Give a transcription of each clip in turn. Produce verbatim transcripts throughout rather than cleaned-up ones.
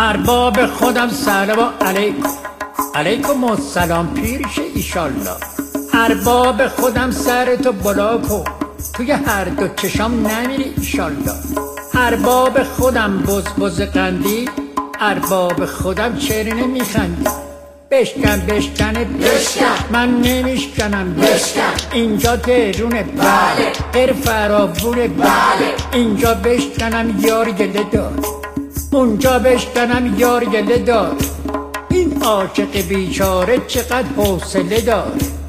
ارباب خودم سلام علیکم. علیکم السلام پیرش ایشالله. ارباب خودم سرتو بلا کن، توی هر دو چشام نمیری ایشالله. ارباب خودم بز بز قندی، ارباب خودم چرا نمیخندی؟ بشکن بشکنه بشکن، من نمیشکنم بشکن. اینجا تهرونه بله، غیر فرابونه بله. اینجا بشکنم یار گله دار، اونجا بشکنم یار گله دار. این عاشق بیچاره چقدر حوصله دار.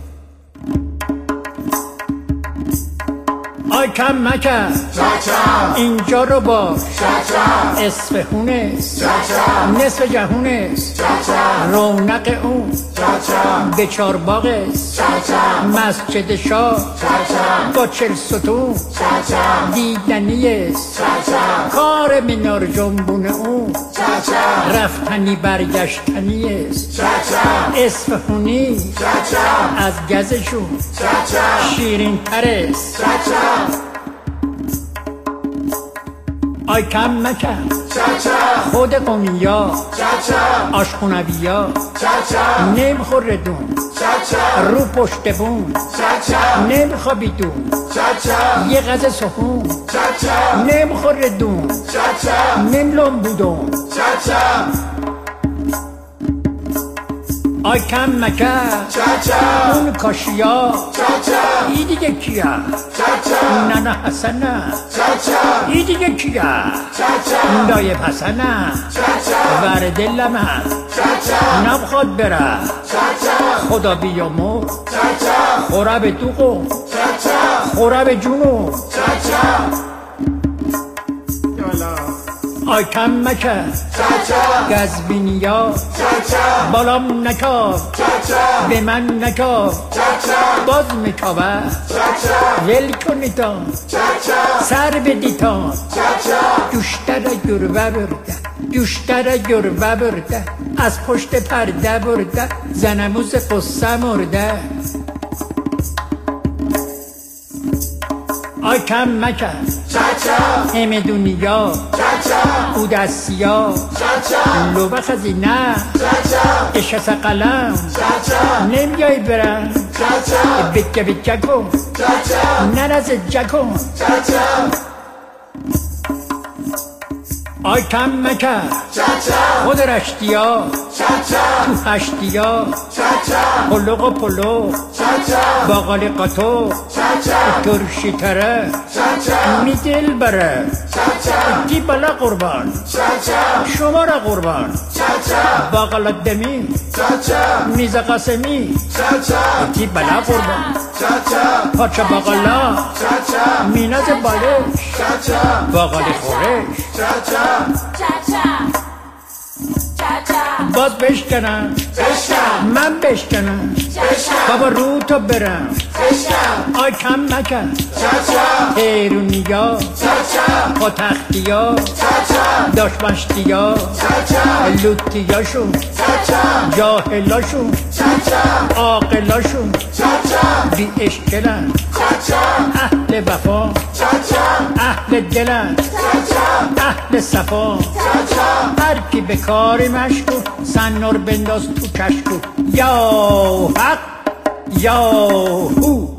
آی کم مکن اینجا رو باش، اصفهونست نصف جهونست، رونق اون به چارباغست، مسجد شاه با چل ستون دیدنیست، کار منار جنبون اون رفتنی برگشتنیست. اصفهونی از گزشون شیرین ترست. آی کم مکن خود قومیا آشخونویا نمیخوره دون رو پشت بون، نمیخوابی دون یه غذا سخون، نمیخوره دون نملم بودون. آی کم مکن اون کاشیا ای دیگه کیا؟ نه نه حسنه ای دیگه کیا؟ دایب حسنه ور دل من نبخواد بره، خدا بیامور خوره به تو قوم خوره به جنوب. آی کم مکن گزبینیا بالام نکاب به من نکاب، باز میکابه ول کنیتان سر بدیتان. دوشتر گربه برده دوشتر گربه برده، از پشت پرده برده، زنموز قصه مرده. آی کم مکن همه دنیا او دستیا لوبه خزینه اشس قلم نمیای برم بکه بکه کن نرزه جکن. آی کم مکن خود رشتیا تو هشتیا پلوق و پلوق باقالی قطو ترشی تره می دل بره دی بلا قربان شما را قربان. باقالات دمی میز قاسمی دی بلا قربان، پاچه باقالا میناز بالش باقالی خورش. باز بشکنم من بشکنم بابا رو تو برم. آی کم مکن تهرونیا پاتختیا داشمشتیا لوتیاشون جاهلاشون عاقلاشون بی اشکلن، اهل وفا اهل دلن اهل صفا. هر کی به کاری مشکو سنور بنداز تو کشکو. یا حق یا هو